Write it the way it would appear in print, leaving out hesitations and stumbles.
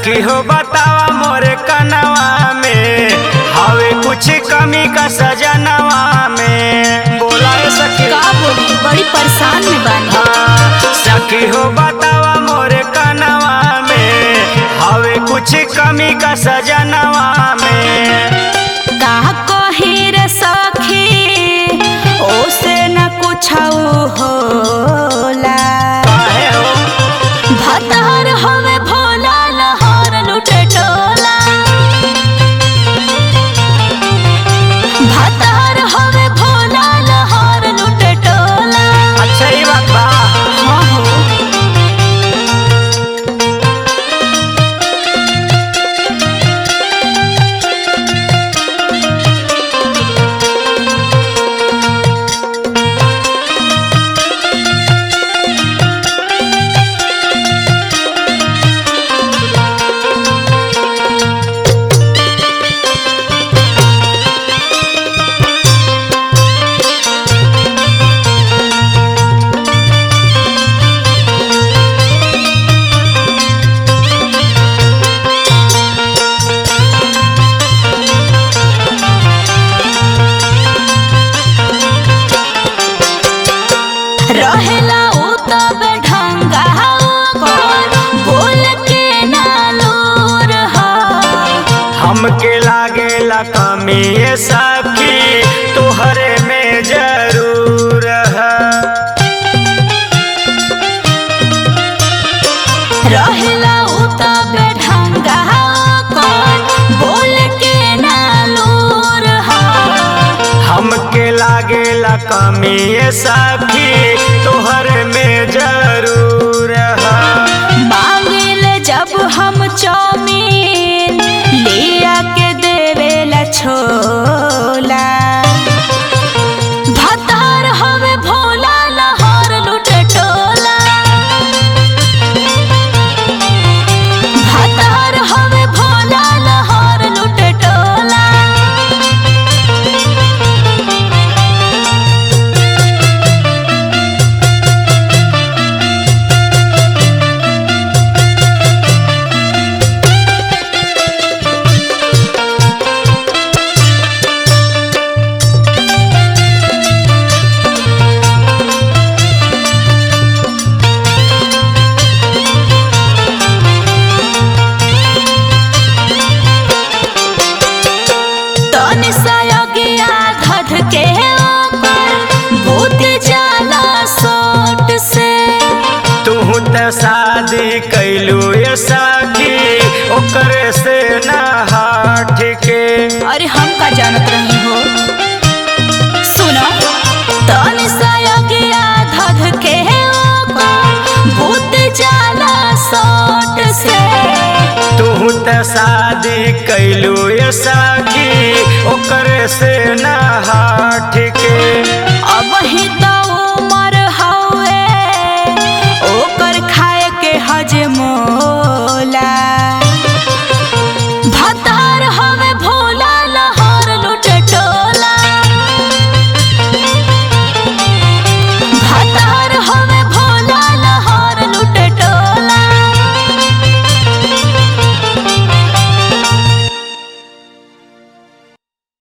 सखी हो बतावा मोरे कनवा में हवे कुछ कमी का सजनवा में। बोला है सखी का बोली, बड़ी परेशान में बानी। हाँ सखी हो बतावा मोरे कनवा में हवे कुछ कमी का सजनवा में। का कही रे सखी ओसे न कुछ होला। काहे हो भतार हवे भोला लहर लुटे टोला। भतार हवे भोला लहर लुटे टोला। अच्छा ही बात बा। हाँ हो रहेला उ तब ढंगा ओकर बोल के ना लोर हा। हमके लागेला कमी ये सखी तोहरे में जरूर है। रहेला उ तब ढंगा ओकर बोल के ना लोर हा। हमके लागेला कमी ये सखी तोहरे में जरूर है। मांगिल जब हम चौमीन लिया के देवेला छोला। भतार हवे भोला लहर लुटे टोला। भतार हवे भोला लहर लुटे टोला। तनि सयोगिया धध के ऊपर भूत जाला सोट से। तू त शादी कैलू ये सखी ओकरे से न हाथ के। अरे हम का जानत रही हो। सुनो तनि सयोगिया धध के ऊपर भूत जाला सोट से। तू त शादी कैलू ये सखी ओकरे से न हाथ